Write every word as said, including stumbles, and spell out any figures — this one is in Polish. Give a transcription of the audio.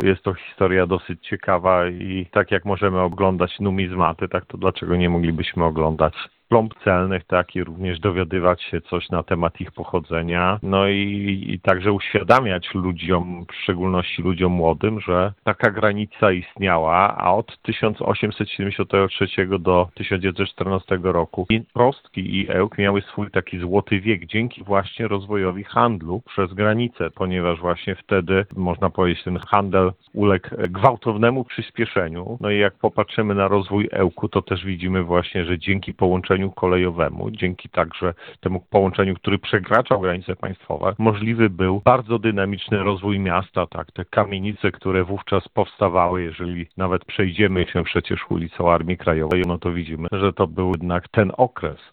jest to historia dosyć ciekawa i tak jak możemy oglądać numizmaty, tak to dlaczego nie moglibyśmy oglądać plomb celnych, tak i również dowiadywać się coś na temat ich pochodzenia, no i, i także uświadamiać ludziom, w szczególności ludziom młodym, że taka granica istniała, a od tysiąc osiemset siedemdziesiątego trzeciego do tysiąc dziewięćset czternastego roku i Prostki i Ełk miały swój taki złoty wiek dzięki właśnie rozwojowi handlu przez granicę, ponieważ właśnie wtedy, można powiedzieć, ten handel uległ gwałtownemu przyspieszeniu. No i jak popatrzymy na rozwój Ełku, to też widzimy właśnie, że dzięki połączeniu kolejowemu, dzięki także temu połączeniu, który przekraczał granice państwowe, możliwy był bardzo dynamiczny rozwój miasta, tak, te kamienice, które wówczas powstawały, jeżeli nawet przejdziemy się przecież ulicą Armii Krajowej, no to widzimy, że to był jednak ten okres.